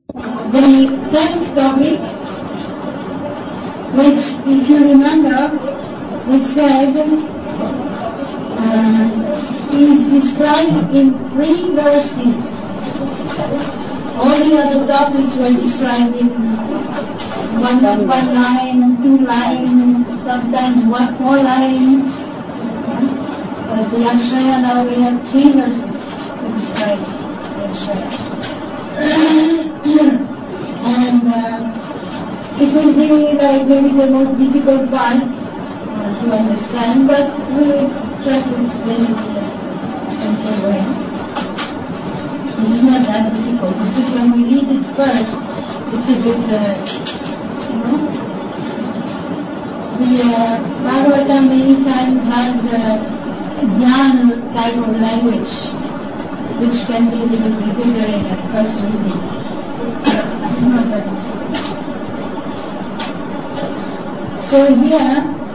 The 10th topic, which, if you remember, it said is described in 3 verses. All the other topics were described in one line, 2 lines, sometimes 4 lines. But the Ashraya, now we have 3 verses to describe the Ashraya. And it will be like maybe the most difficult part to understand, but we will try to explain it in a simple way. It is not that difficult. It's just when we read it first, it's a bit, The Bhagavatam many times has the Jnana type of language, which can be a little bewildering at first reading. It's not that difficult. So here,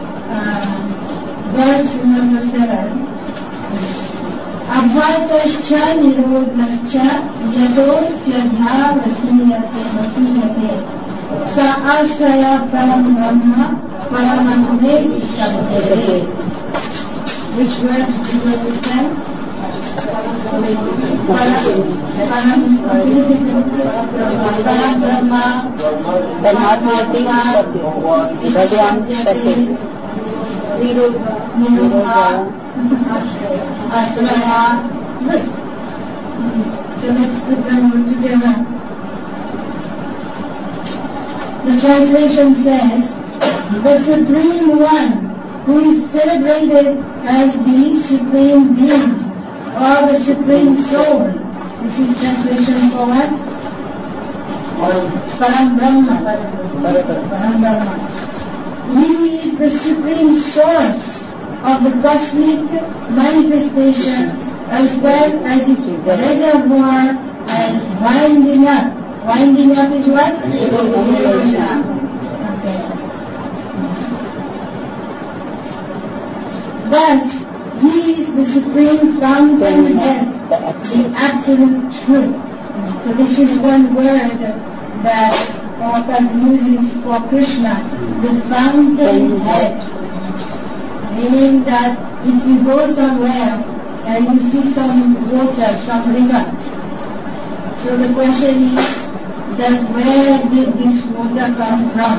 verse number 7. Abhatascha nirodhascha yadosya bhavasmiyate sa ashraya param brahma paramante shabdate. Which words do you understand? Param brahma paramante shabdate. Nirodha Ashraya. Good. So let's put them all together. The translation says, the Supreme One, who is celebrated as the Supreme Being, or the Supreme Soul. This is translation for what? Param Brahma. Param Brahma. He is the supreme source of the cosmic manifestations, as well as its reservoir and winding up. Winding up is what? Evolution. Okay. Thus, he is the supreme fountainhead, the absolute truth. So this is one word that Prabhupada uses for Krishna, the fountainhead. Meaning that if you go somewhere and you see some water, some river, so the question is that where did this water come from?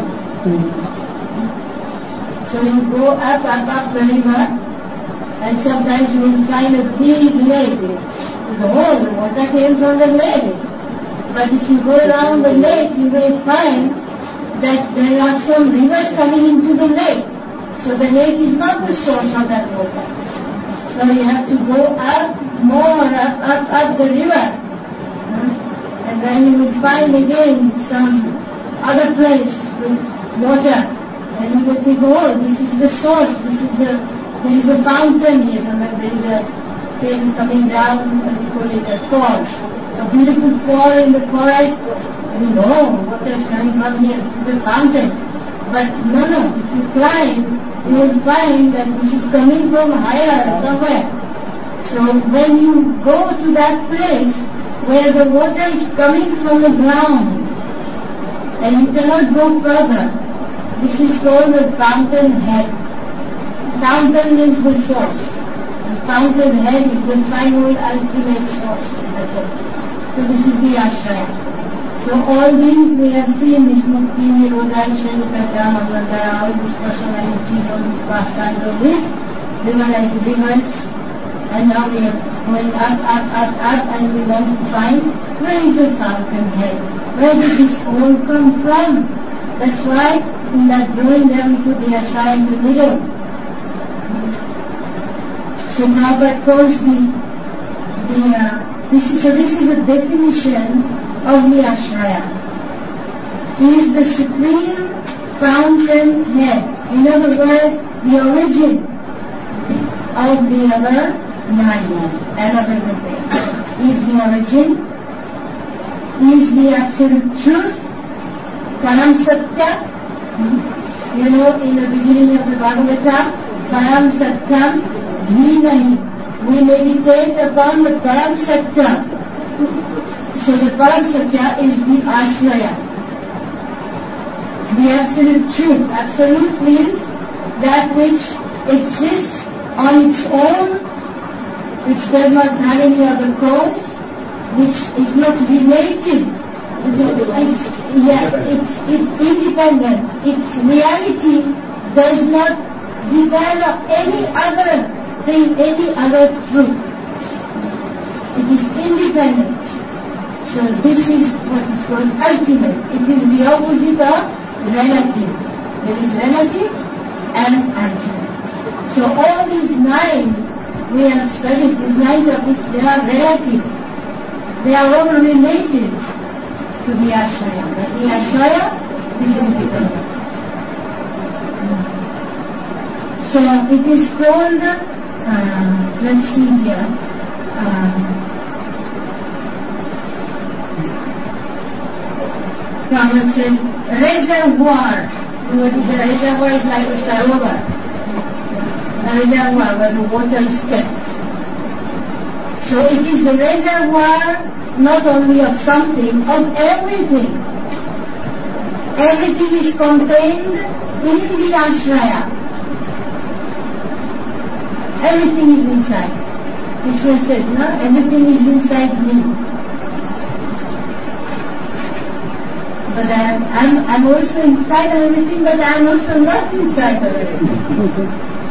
So you go up the river, and sometimes you will find a big lake. The water came from the lake. But if you go around the lake, you will find that there are some rivers coming into the lake. So the lake is not the source of that water. So you have to go up the river. And then you will find again some other place with water. And you will think, oh, this is the source, there is a fountain here, somewhere there is a thing coming down, and we call it a fall. A beautiful fall in the forest, and you know, water is coming from here, this is a fountain. But no, if you climb, you will find that this is coming from higher, somewhere. So when you go to that place where the water is coming from the ground, and you cannot go further, this is called the fountainhead. Fountain means the source. The fountainhead is the final ultimate source. That's it. So this is the Ashraya. So all these we have seen, this Mukti, Nirodha, Shankara, Magandara, all these personalities, all these pastimes, all this, they were like rivers. And now we are going up, and we want to find where is the fountainhead? Where did this all come from? That's why in that drawing there we put the Ashraya in the middle. So Prabhupada calls this is a definition of the Ashraya. He is the supreme fountainhead. In other words, the origin of the other 9 and of everything. He is the origin. He is the absolute truth. Param Satya. You know, in the beginning of the Bhagavatam, Param Satyam Dhinahi. We meditate upon the Param Satya. So the Paramasatya is the Ashraya, the absolute truth. Absolute means that which exists on its own, which does not have any other cause, which is not related. It's independent. Its reality does not depend on any other thing, any other truth. It is independent. So this is what is called ultimate. It is the opposite of relative. There is relative and ultimate. So all these 9 we have studied, these 9 topics, they are relative. They are all related to the Ashraya. But the Ashraya is independent. So it is called, let's see here, Prabhupada said, reservoir. The reservoir is like a sarovar, a reservoir where the water is kept. So it is the reservoir not only of something, of everything. Everything is contained in the Ashraya. Everything is inside. Krishna says, no? Everything is inside me. But I'm also inside of everything, but I'm also not inside of everything.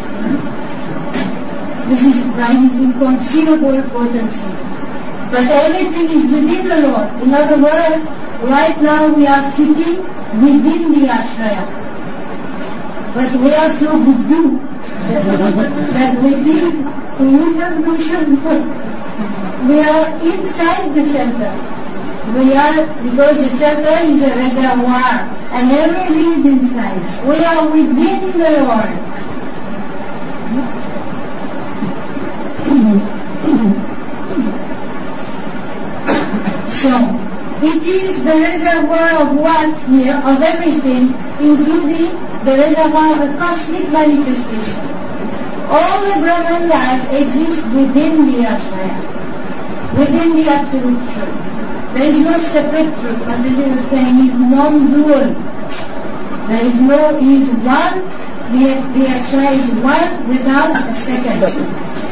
This is by his inconceivable potency. But everything is within the Lord. In other words, right now we are sitting within the Ashraya. But we are so buddhu that we think we are inside the shelter. We are, because the shelter is a reservoir and everything is inside. We are within the Lord. So, it is the reservoir of what here? Of everything, including the reservoir of cosmic manifestation. All the Brahmandas exist within the Ashraya, within the absolute truth. There is no separate truth. Mataji was saying is non-dual. There is no, he is one, the Ashraya is one without a second.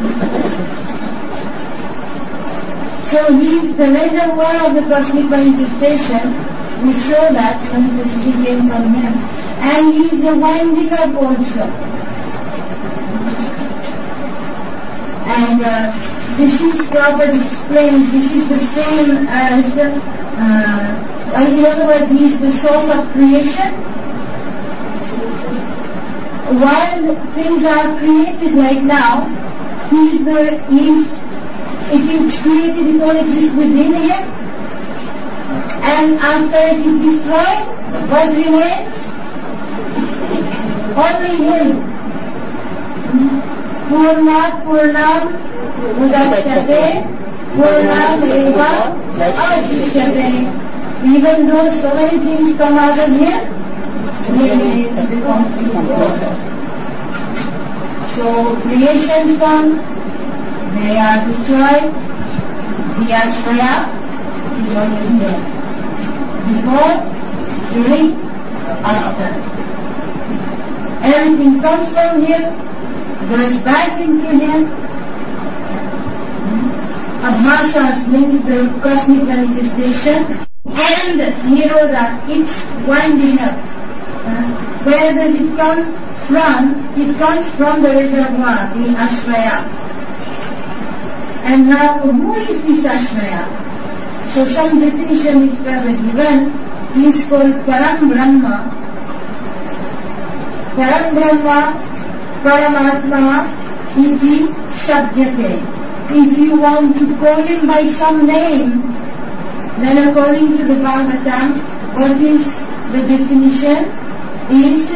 So he is the reservoir of the cosmic manifestation. We saw that manifestation came from him. And he is the winding up also. And this is Prabhupada explains, this is the same as, in other words, he is the source of creation. While things are created like now, if it's created, it all exists within him. And after it is destroyed, what remains? Only him. Purnat Purnam Udakshate Purnam Eva Avashishyate. Even though so many things come out of him, he remains the complete order. So creations come, they are destroyed, the Ashraya is always there. Before, during, after. Everything comes from him, goes back into him. Abhasas means the cosmic manifestation, and Nirodha, it's winding up. Where does it come from? It comes from the reservoir, the Ashraya. And now, who is this Ashraya? So some definition is further given. He is called Param Brahma. Param Brahma, Paramatma, iti Shabdyate. If you want to call him by some name, then according to the Bhagavatam, what is the definition? Is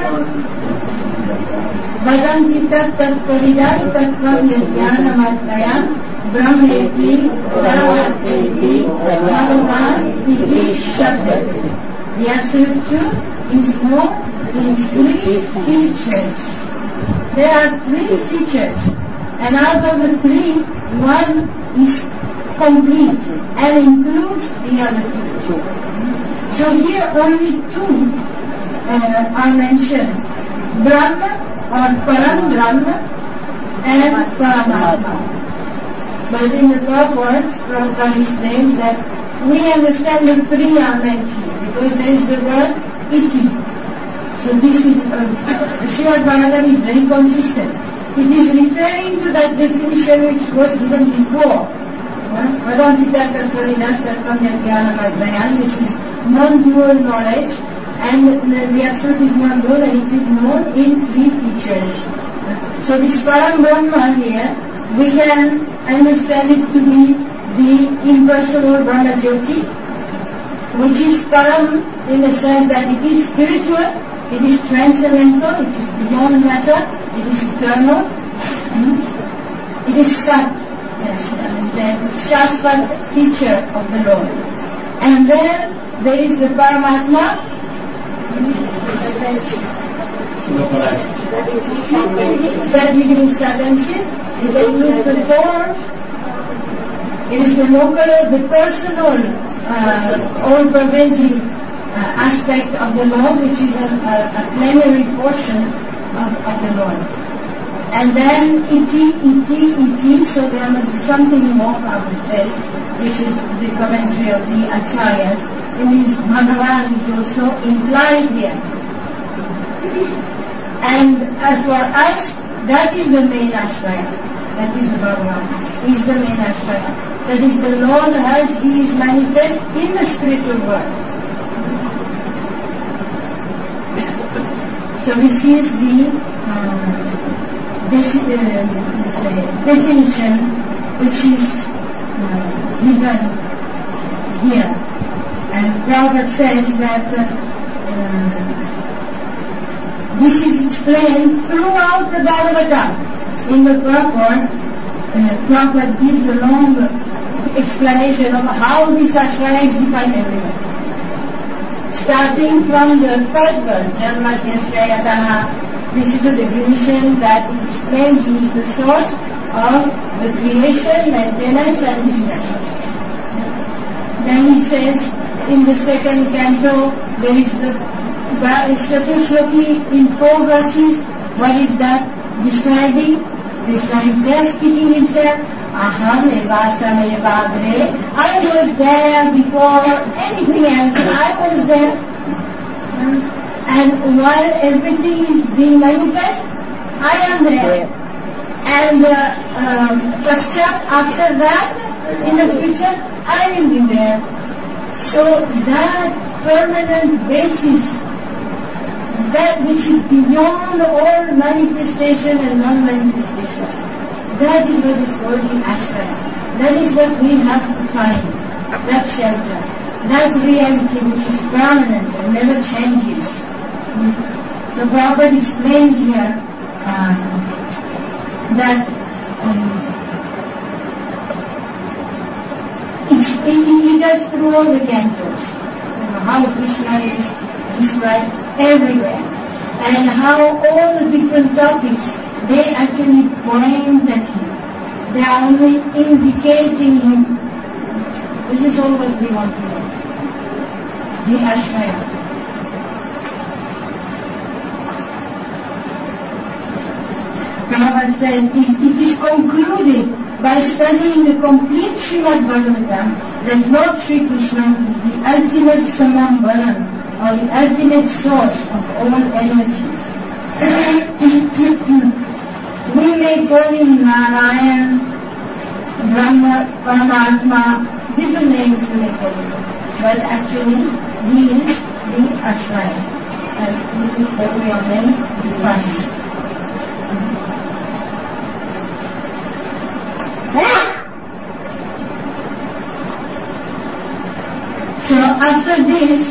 Vadanti tat paridas tattvam yajnanamatmayam brahmeti paramateti bhagavan iti shabdyate. The absolute truth is known in 3 features. There are 3 features, and out of the 3, one is complete and includes the other two. So here only two are mentioned, Brahma or Param Brahma and Paramatma. But in the purport, Prabhupada explains that we understand the three are meant here because there is the word iti. So this is, Srimad Bhagavatam is very consistent. It is referring to that definition which was given before. This is non-dual knowledge, and the absolute is non-dual, and it is known in three features. So this Param Brahma here, we can understand it to be the impersonal Brahma Jyoti, which is Param in the sense that it is spiritual, it is transcendental, it is beyond matter, it is eternal, it is Sat, yes, and the Shashvat feature of the Lord. And then there is the Paramatma, that begins attention, it includes the form, it is the local, the personal, all-pervasive aspect of the Lord, which is a plenary portion of the Lord. And then iti, so there must be something more Prabhupada says, which is the commentary of the Acharyas. It means Bhagavan is also implied here. And for us, that is the main Ashraya. That is the Bhagavan. He is the main Ashraya. That is the Lord as He is manifest in the spiritual world. So this is the definition which is given here. And Prabhupada says that this is explained throughout the Bhagavatam. In the purport, Prabhupada gives a long explanation of how this ashraya is defined everywhere. Starting from the first verse, Janmatyasya Yataha, this is a definition that it explains he is the source of the creation, maintenance and destruction. Then he says, in the second canto, there is the Shatushloki in 4 verses. What is that describing? Krishna is there speaking himself. Aham evasam evagre. I was there before anything else. I was there. And while everything is being manifest, I am there. And Paschat, after that, in the future, I will be there. So that permanent basis, that which is beyond all manifestation and non-manifestation, that is what is called the ashraya. That is what we have to find, that shelter, that reality which is permanent and never changes. So Prabhupada explains here that he does through all the cantos, how Krishna is described everywhere, and how all the different topics, they actually point at him. They are only indicating him. This is all what we want to know. The ashraya. Prabhupada said, it is concluded by studying the complete Srimad Bhagavatam that Lord Sri Krishna is the ultimate Samambaran, or the ultimate source of all energies. We may call him Narayan, Brahma, Paramatma, different names we may call him, but actually he is the Ashraya, and this is what we are meant to pass. So after this,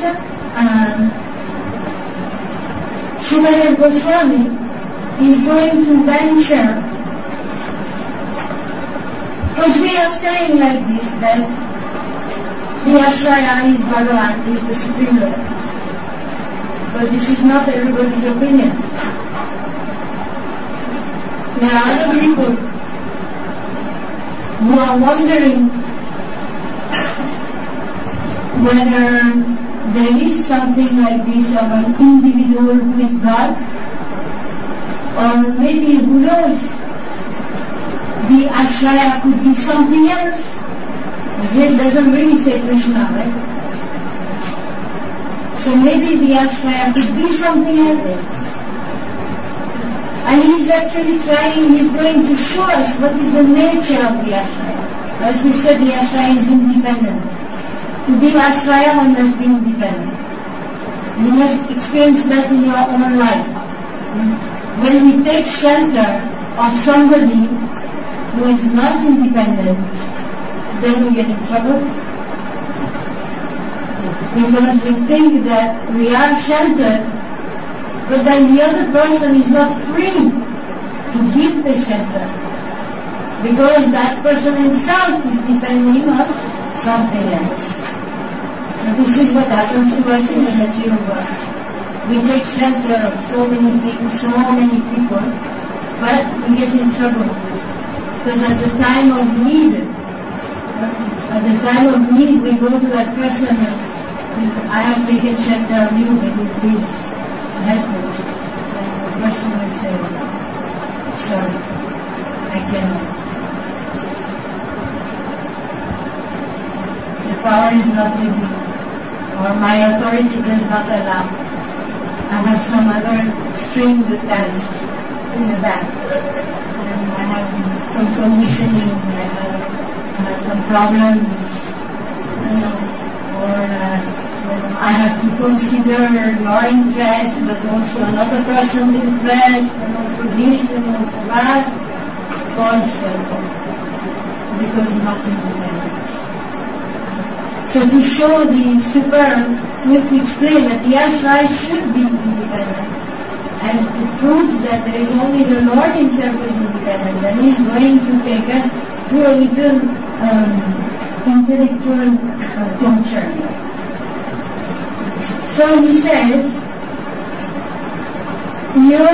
Srimad Goswami is going to venture, because we are saying like this, that the Ashraya is Bhagavan, is the Supreme Lord. But this is not everybody's opinion. There are other people who are wondering whether there is something like this of an individual who is God, or maybe, who knows, the Ashraya could be something else. It doesn't really say Krishna, right? So maybe the Ashraya could be something else. And he's actually trying, he's going to show us what is the nature of the Ashraya. As we said, the Ashraya is independent. To be Ashraya, one must be independent. You must experience that in your own life. When we take shelter of somebody who is not independent, then we get in trouble. Because we think that we are sheltered, but then the other person is not free to give the shelter, because that person himself is depending on something else. And this is what happens to us in the material world. We take shelter of so many people, but we get in trouble. Because at the time of need, we go to that person, I have taken shelter of you, but you please help me. And the person will say, sorry, I cannot. The power is not with me, or my authority does not allow. I have some other string attached in the back, and I have some conditioning, I have some problems, or I have to consider your interest, but also another person's interest, and also this and also that, also, because not independent. So to show the superb, we have to explain that the Ashraya should be independent, and to prove that there is only the Lord himself who is independent, and he is going to take us through a little intellectual torture. So he says, Yo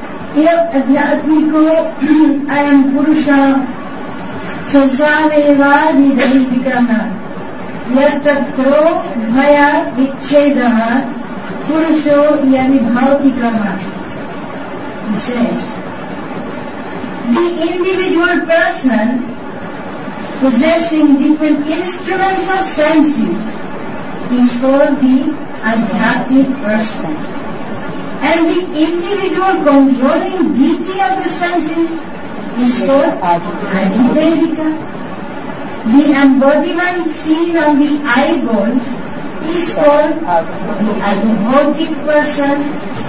adhyatmiko ayam purusha samsareva nidahidikaha yastatro bhaya vichchedaha purusho yavibhautikaha. He says, the individual person possessing different instruments of senses is called the adhyatmic person. And the individual controlling deity of the senses is called Adhidevika. The embodiment seen on the eyeballs is called the Adhibhautic person.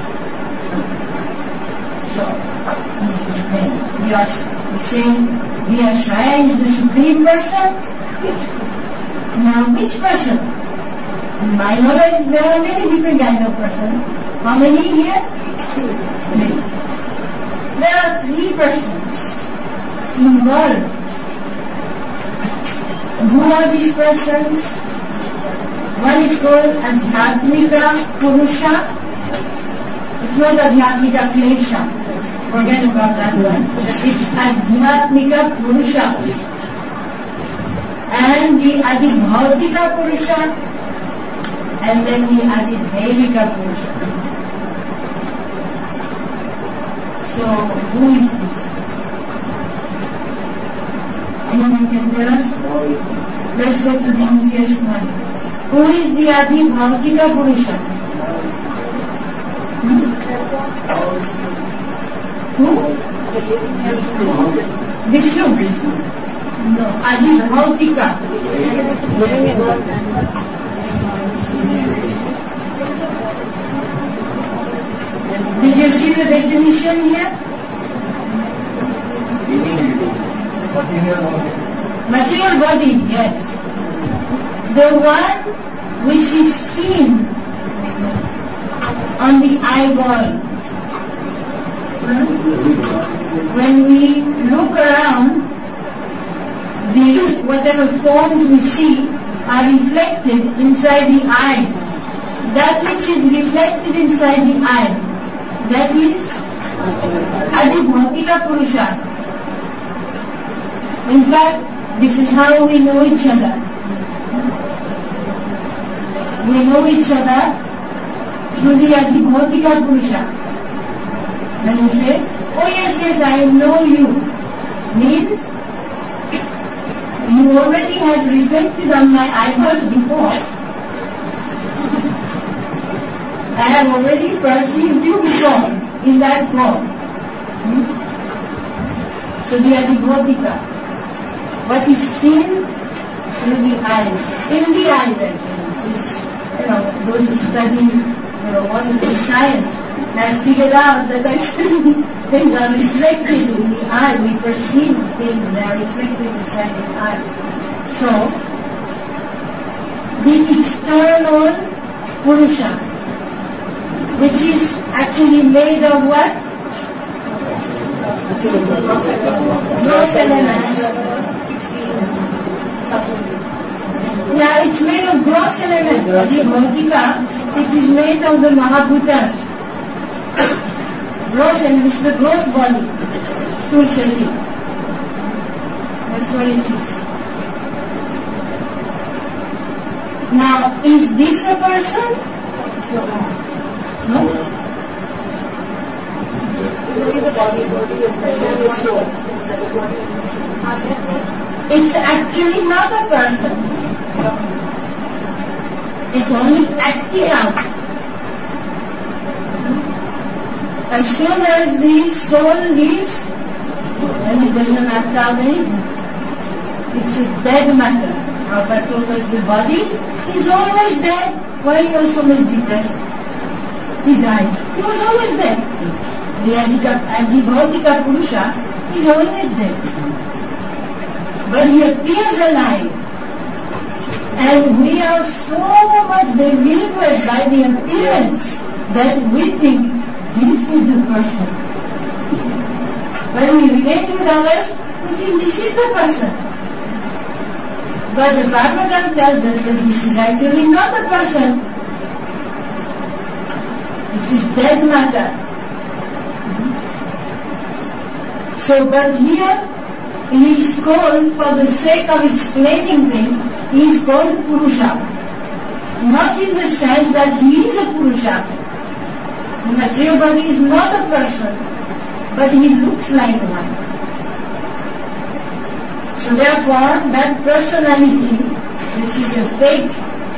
So, this is plain. We are saying the Ashraya is the supreme person. Now, which person? In my knowledge, there are many different kinds of persons. How many here? Three. There are three persons involved. Who are these persons? One is called Adhyatmika Purusha. It's not Adhyatmika Klesha. Forget about that one. It's Adhyatmika Purusha. And the Adhibhautika Purusha. And then the Adhidevika Purusha. So, who is this? Anyone can tell us? Let's go to the easiest one. Who is the Adhibhautika Purusha? Who? Vishnu. No, Adhibhautika. Did you see the definition here? Material body, yes. The one which is seen on the eyeball. When we look around, whatever forms we see are reflected inside the eye. That which is reflected inside the eye, that is Adhibhautika Purusha. In fact, this is how we know each other. We know each other through the Adhibhautika Purusha. When you say, oh yes, I know you, means you already had reflected on my eyeballs before. I have already perceived you before in that form. So the Adhibhautika. What is seen through the eyes, in the eyes actually. It is, those who study, wonderful science has figured out that actually things are reflected in the eye. We perceive things, they are reflected inside the eye. So, the external Purusha, which is actually made of what? Gross elements. Yeah, it's made of gross elements. The Bhautika, it is made of the Mahabhutas. Gross elements, the gross body. Stool Sharira. That's what it is. Now, is this a person? No? It's actually not a person. It's only acting out. As soon as the soul leaves, then it doesn't act out anything. It's a dead matter. Prabhupada told us the body is always dead. Why he was so much depressed? He died. He was always dead. The Adhibhautika Purusha is always dead. But he appears alive. And we are so much bewildered by the appearance that we think this is the person. When we relate with others, we think this is the person. But the Bhagavatam tells us that this is actually not a person. This is dead matter. So, but here, he is called, for the sake of explaining things, he is called Purusha. Not in the sense that he is a Purusha. The material body is not a person, but he looks like one. So therefore, that personality, which is a fake,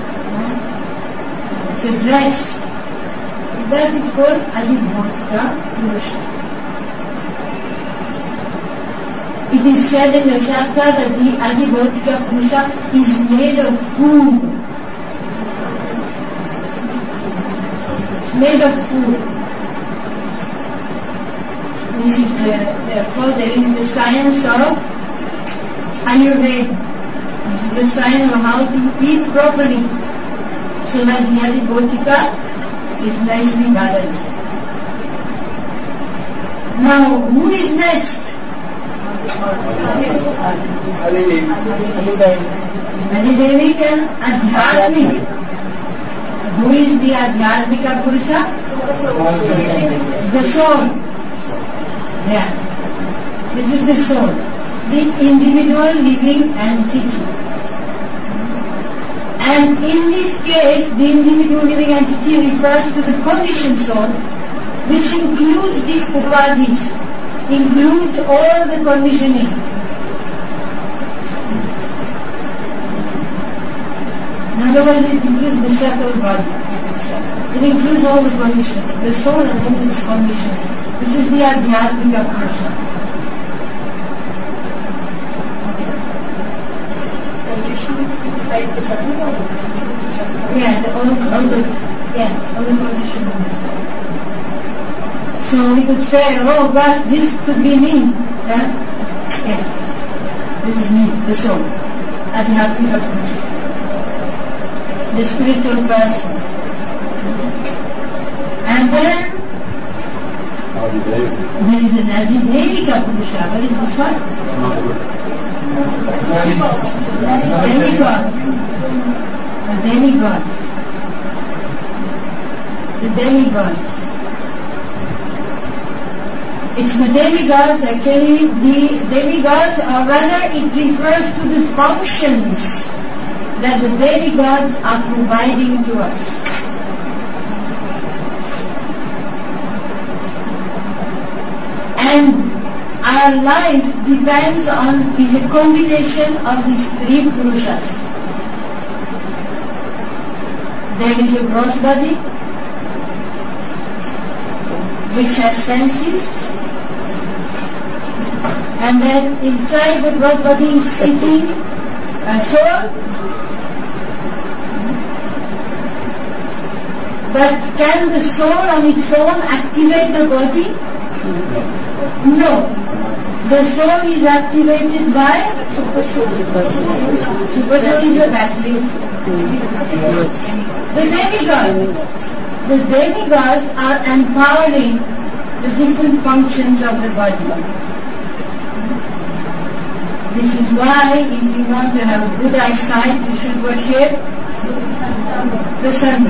it's a dress, that is called Adhibhautika Purusha. It is said in the Shastra that the Adhibhautika Purusha is made of food. It's made of food. This is therefore there is the science of Ayurveda. This is the science of how to eat properly, so that the Adhibhautika is nicely balanced. Now, who is next? Adhidevi and Adhyatmik. Who is the Adhyatmika Purusha? The soul. Yeah. This is the soul. The individual living entity. And in this case, the individual living entity refers to the conditioned soul, which includes the upadhis, includes all the conditioning. In other words, it includes the subtle body. It includes all the conditioning. The soul and all its conditioning. This is the Adhyatmika Purusha. Conditioning is like the subtle body. Yeah, all the conditioning. So we could say, oh gosh, this could be me. Yeah? Yeah. This is me, the soul. Adhyatmika Purusha. The spiritual person. And then there is an Adhidevika Purusha. What is this one? Demigod. The demigods. The demigods. It's the demigods, actually, the demigods, or rather it refers to the functions that the demigods are providing to us. And our life depends on, is a combination of these three purushas. There is a gross body, which has senses, and then inside the gross body is sitting a soul. But can the soul on its own activate the body? No. The soul is activated by supersoul is a battery. The demigods are empowering the different functions of the body. This is why if you want to have good eyesight, you should worship the sun.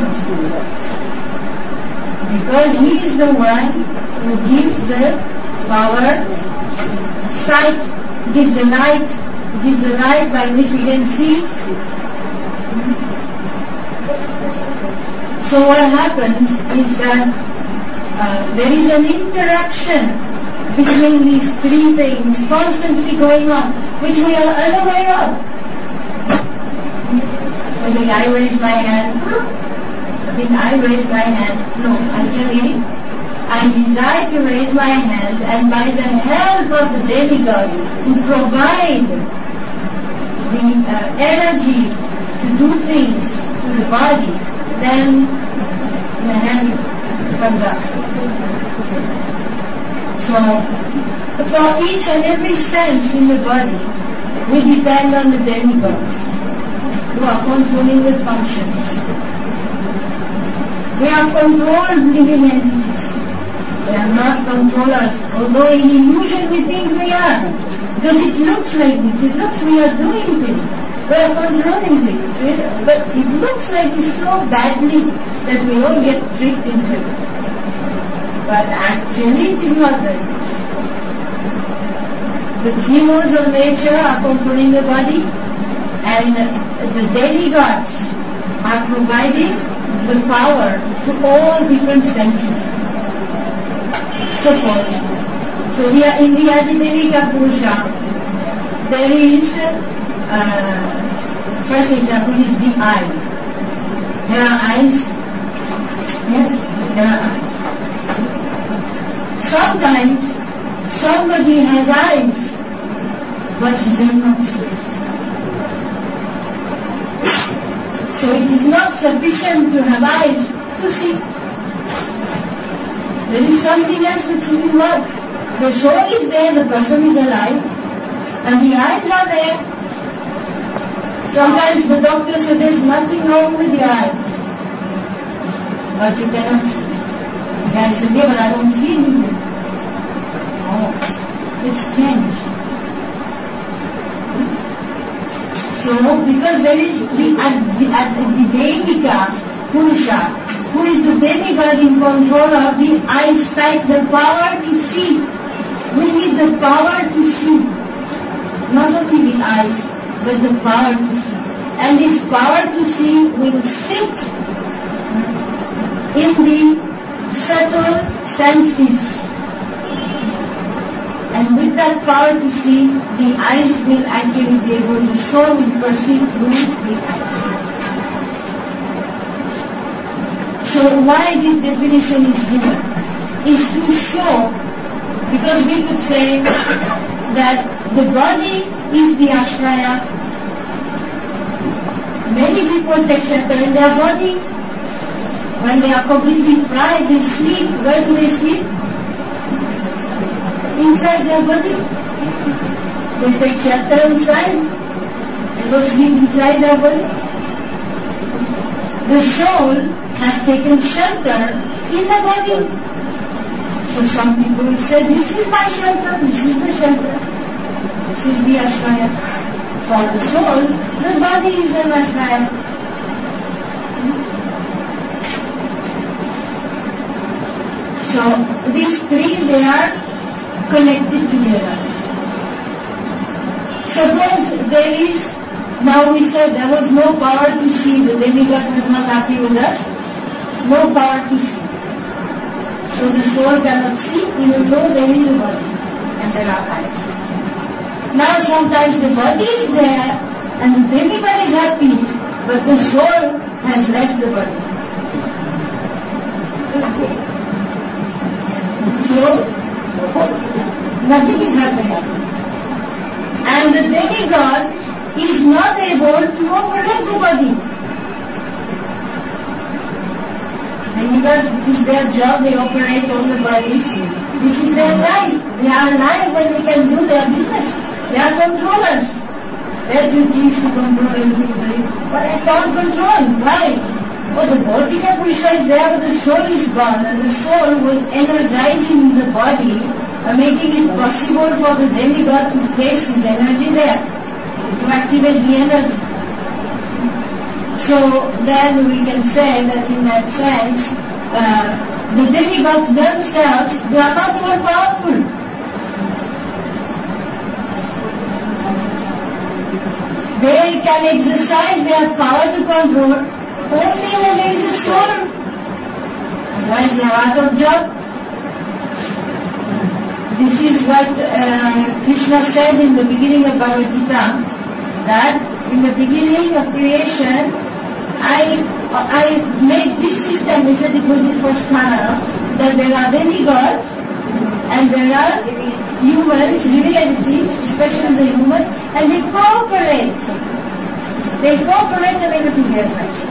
Because he is the one who gives the power, sight, gives the light by which we can see. So what happens is that there is an interaction between these three things constantly going on, which we are unaware of. When I raise my hand, no, actually, I desire to raise my hand, and by the help of the demigods to provide the energy to do things to the body, then the hand comes up. So, for each and every sense in the body, we depend on the demigods who are controlling the functions. We are controlled living entities. We are not controllers, although in illusion we think we are. Because it looks like this, it looks we are doing things. We are controlling things. But it looks like this so badly that we all get tricked into it. But actually it is not like this. The three modes of nature are controlling the body, and the demigods are providing the power to all different senses. Suppose, so here in the Adidevika Purusha, there is, first example is the eye. There are eyes. Yes, there are eyes. Sometimes somebody has eyes, but he does not see. So it is not sufficient to have eyes to see. There is something else which is involved. The soul is there, the person is alive, and the eyes are there. Sometimes the doctor says there is nothing wrong with your eyes, but you cannot see. The guy said, yeah, but I don't see anything. Oh, it's strange. So, because there is the Devika Purusha, who is the demigod in control of the eyesight, the power to see. We need the power to see. Not only the eyes, but the power to see. And this power to see will sit in the subtle senses. And with that power to see, the eyes will actually be able, the soul will perceive through the eyes. So why this definition is given? Is to show, because we could say that the body is the ashraya. Many people take shelter in their body. When they are completely fried, they sleep. Where do they sleep? Inside their body. They take shelter inside. They go sleep inside their body. The soul has taken shelter in the body. So some people will say, this is my shelter, this is the shelter. This is the ashraya. For the soul, the body is an ashraya. So these three, they are connected together. Suppose there is Now we said there was no power to see. The demigod was not happy with us. No power to see. So the soul cannot see even though there is a body and there are eyes. Now sometimes the body is there and the demigod is happy, but the soul has left the body. So nothing is happening. And the demigod is not able to operate the body. Demigods, it is their job, they operate all the bodies. This is their life. They are alive and they can do their business. They are controllers. Their duty is to control everything. But I can't control. Why? Oh, the Bhautika Purusha is there, but the soul is gone. And the soul was energizing the body, making it possible for the demigod to place his energy there, to activate the energy. So then we can say that in that sense, the demigods themselves, they are not all powerful. They can exercise their power to control only when there is a soul. Otherwise they are out of job. This is what Krishna said in the beginning of Bhagavad Gita, that in the beginning of creation, I made this system. He said it was the first time that there are demigods and there are humans, living entities, especially the humans, and they cooperate. They cooperate and everything is nice.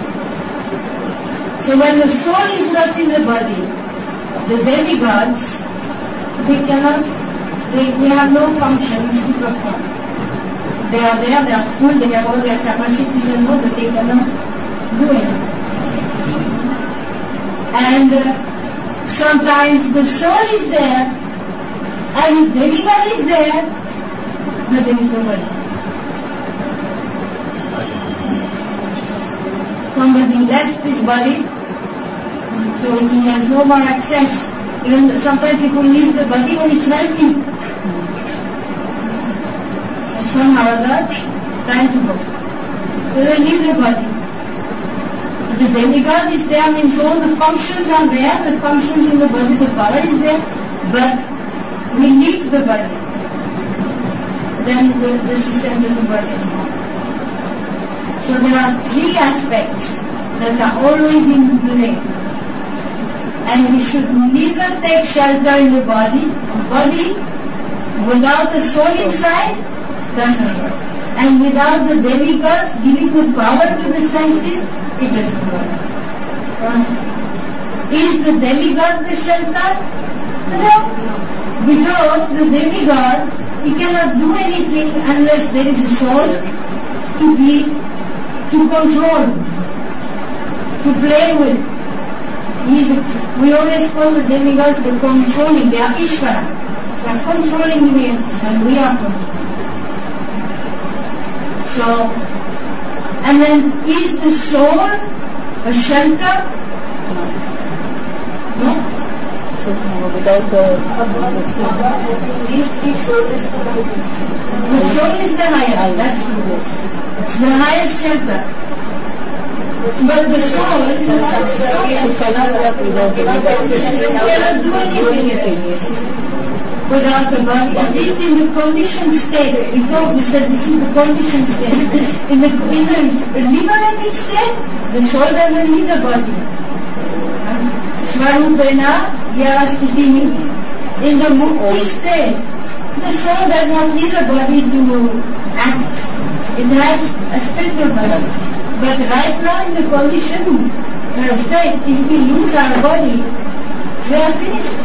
So when the soul is not in the body, the demigods, they have no functions to perform. They are there, they are full, they have all their capacities and all, but they cannot do anything. And sometimes the soul is there, and the demigod is there, but there is nobody. Somebody left his body, so he has no more access. Even sometimes people leave the body when it's healthy. Somehow or other, time to go. So they leave the body. The demigod is there, means all the functions are there, the functions in the body, the power is there, but we leave the body. Then the system doesn't work anymore. So there are three aspects that are always in play. And we should neither take shelter in the body. A body without a soul inside doesn't work. And without the demigods giving the power to the senses, it doesn't work. Is the demigod the shelter? No. Because the demigod, he cannot do anything unless there is a soul to control, to play with. We always call the demigods the controlling, they are Ishvara. They are controlling the entities and we are controlling. So, and then is the soul a shelter? No? Without the soul is the highest, that's true. It's the highest shelter. But the soul cannot do anything without the body. At least in the conditioned state. Before we said this is the conditioned state. In the liberated state, the soul doesn't need the body. Svarupena Yarastitini. In the mukti state, the soul does not need a body to act. It has a spiritual body. But right now in the conditioned state, if we lose our body, we are finished.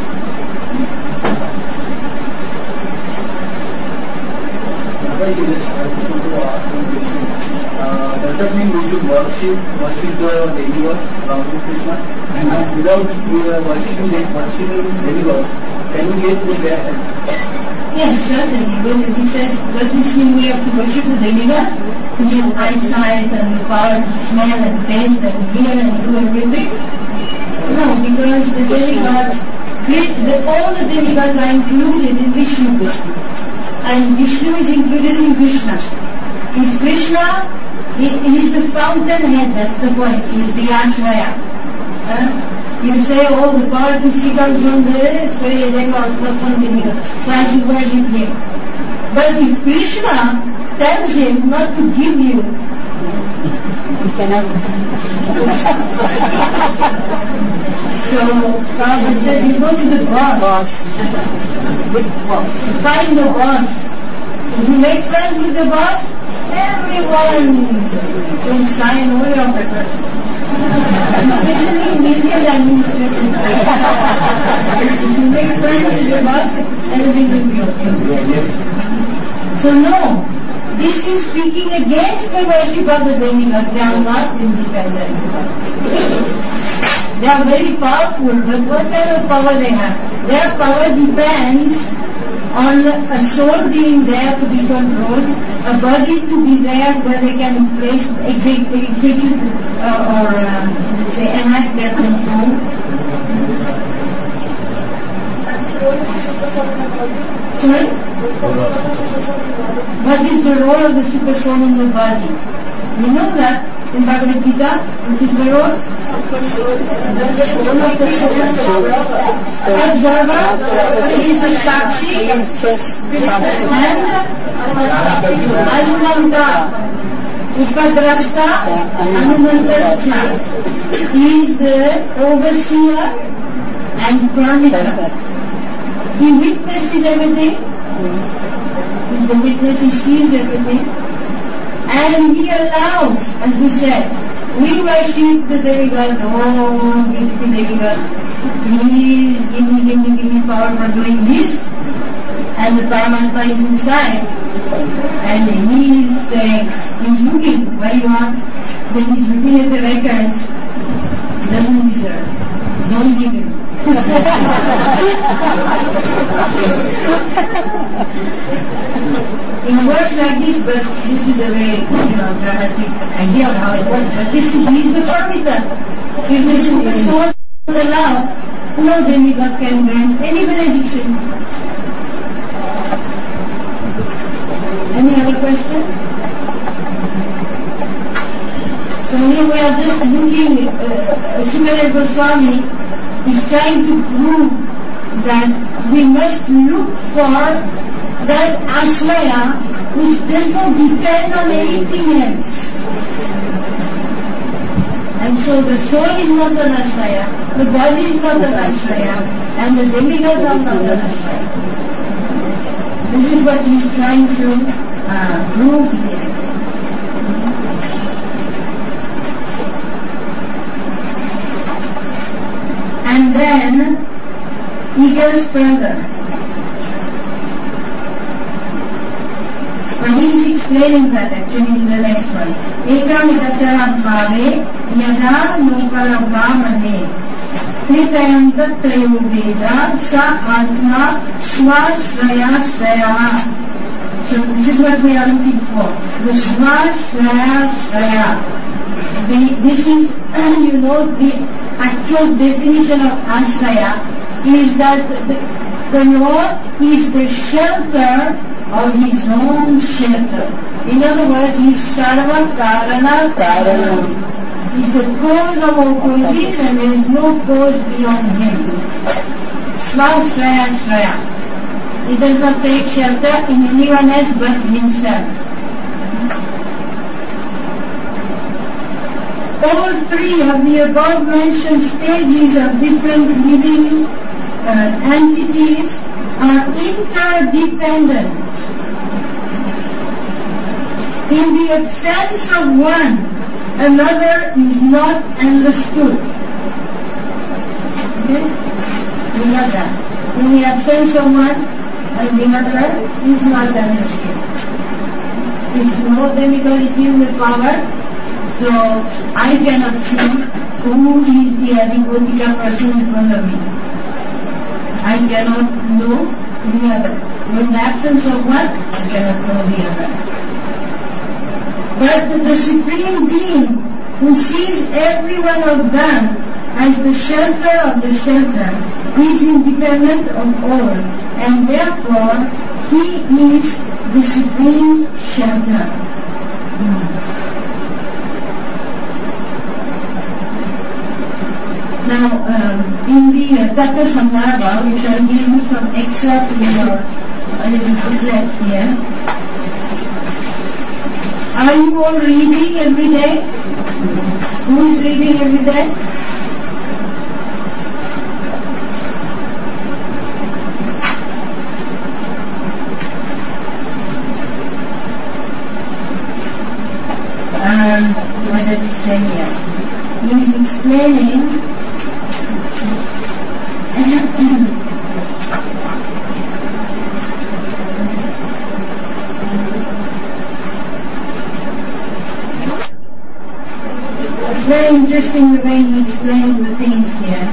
Does that mean we should worship the demigods, Lord Krishna? And without worshiping demigods, can we get to their help? Yes, certainly. When he says, does this mean we have to worship the demigods? To give eyesight and the power to smell and taste and hear and do everything? No, because the demigods, all the demigods are included in Vishnu. And Vishnu is included in Krishna. If Krishna is the fountainhead, that's the point, is the Ashraya. You say, oh, the power to see comes from the Surya Devas or something, so I should worship him. But if Krishna tells him not to give you, so Prabhupada said, you go to the boss. Find the boss. If you make friends with the boss, everyone will sign all your papers. Especially in Indian administration. If you make friends with the boss, everything will be okay. So no, this is speaking against the worship of the demigods. They are not independent. They are very powerful, but what kind of power they have? Their power depends on a soul being there to be controlled, a body to be there where they can place, execute or let's say enact their control. Sorry? What is the role of the super soul in the body? We know that in Bhagavad Gita, what is the role? The soul of the soul. Observer, he is the Sakshi, and Anumanta, Upadrasta, Anumantascha. He is the overseer and permitter. He witnesses everything. He's the witness, he sees everything. And he allows, as we said, we worship the demigod, oh, beautiful demigod, please give me power for doing this. And the Paramatma is inside. And he is saying, he's looking what he wants, then he's looking at the records, he doesn't deserve. Don't give him. It works like this, but this is a very dramatic idea of how it works. But this is the parameter. If the super soul is allowed, no demigod can grant any benediction. Any other question? So here we are just looking, Srimad Goswami is trying to prove that we must look for that ashraya which does not depend on anything else. And so the soul is not an ashraya, the body is not an ashraya, and the demigods are not an ashraya. This is what he is trying to prove here. And then he goes further. But he is explaining that actually in the next one. Ekam idatara bhave yada lokalabhamane tritayam tatrayo veda sa atma swashraya shraya. So this is what we are looking for. The swashraya shraya. This is, the actual definition of ashraya is that the Lord is the shelter of his own shelter. In other words, he is sarva karana karanam. He is the cause of all causes and there is no cause beyond him. Swashraya shraya. He does not take shelter in anyone else but himself. All three of the above mentioned stages of different living entities are interdependent. In the absence of one, another is not understood. Okay? We got that. In the absence of one, and the other is not understood. If no demigod is given the power, so I cannot see who is the Adhigotika person in front of me. I cannot know the other. In the absence of one, I cannot know the other. But the Supreme Being who sees every one of them as the shelter of the shelter, is independent of all, and therefore he is the supreme shelter. Now, in the Tattva Sandarbha, which I'll give you some excerpt in your little booklet here. Are you all reading every day? Who is reading every day? What does he say here? He is explaining it's very interesting the way he explains the things here.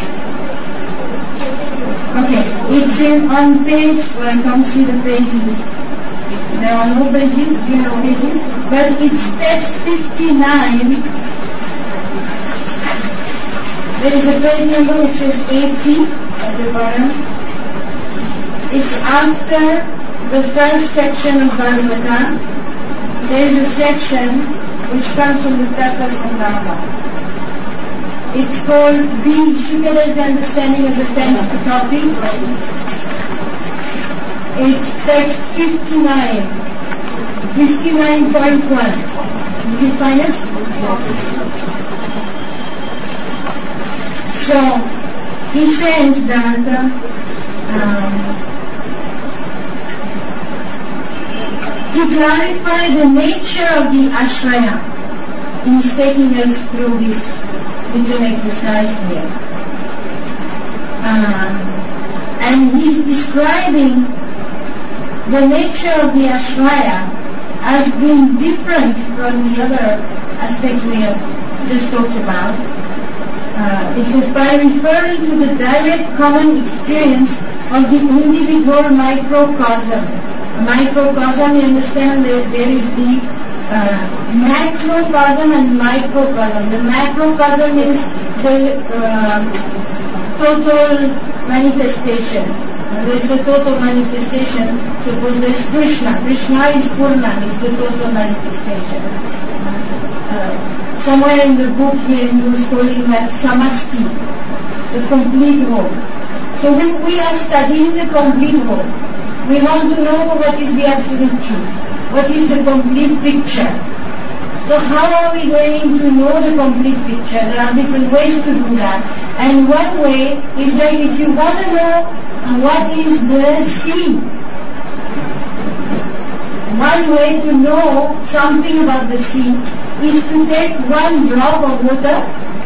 Okay, it's on page, well, I can't see the pages. There are no pages, but it's text 59. There is a page number which says 80 at the bottom. It's after the first section of Bhagavatam. There is a section which comes from the Tattva Sandarbha. It's called the Shukala's Understanding of the Tenth Topic. It's text 59, 59.1. Did you find it? So, he says that to clarify the nature of the ashraya, he's taking us through this little exercise here. And he's describing the nature of the ashraya as being different from the other aspects we have just talked about. It says, by referring to the direct common experience of the individual microcosm. Microcosm, you understand that there is the macrocosm and microcosm. The macrocosm is the total manifestation. There is the total manifestation. Suppose there is Krishna. Krishna is Purna, is the total manifestation. Somewhere in the book here he was calling that Samasti, the complete whole. So when we are studying the complete whole, we want to know what is the absolute truth, what is the complete picture. So how are we going to know the complete picture? There are different ways to do that. And one way is that if you want to know what is the sea, one way to know something about the sea is to take one drop of water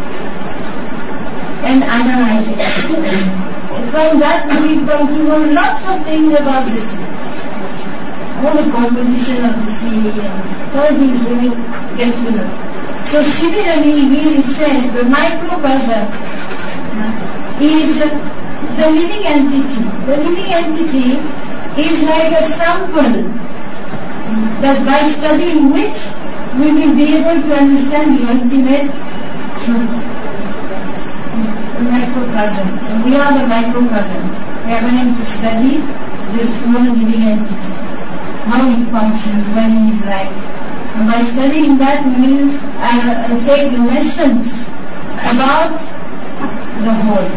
and analyze it. From that we come to know lots of things about the sea. All the composition of the sea and all things we will get to know. So similarly here it says the microcosm is the living entity. The living entity is like a sample that by studying which we will be able to understand the ultimate truth. The microcosm. So we are the microcosm. We are going to study this small living entity, how it functions, when it is like. And by studying that we will take lessons about the whole.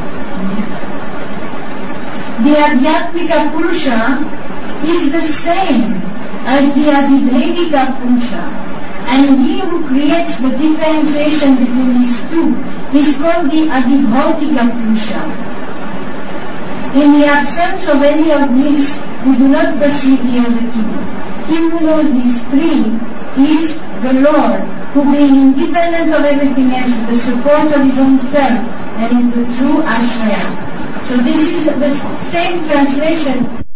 The Adhyatmika Purusha is the same as the Adhidevika Purusha, and he who creates the differentiation between these two is called the Adhibhautika Purusha. In the absence of any of these, we do not perceive the other two. He who knows these three is the Lord, who being independent of everything else, the support of his own self, and is the true Ashraya. So this is the same translation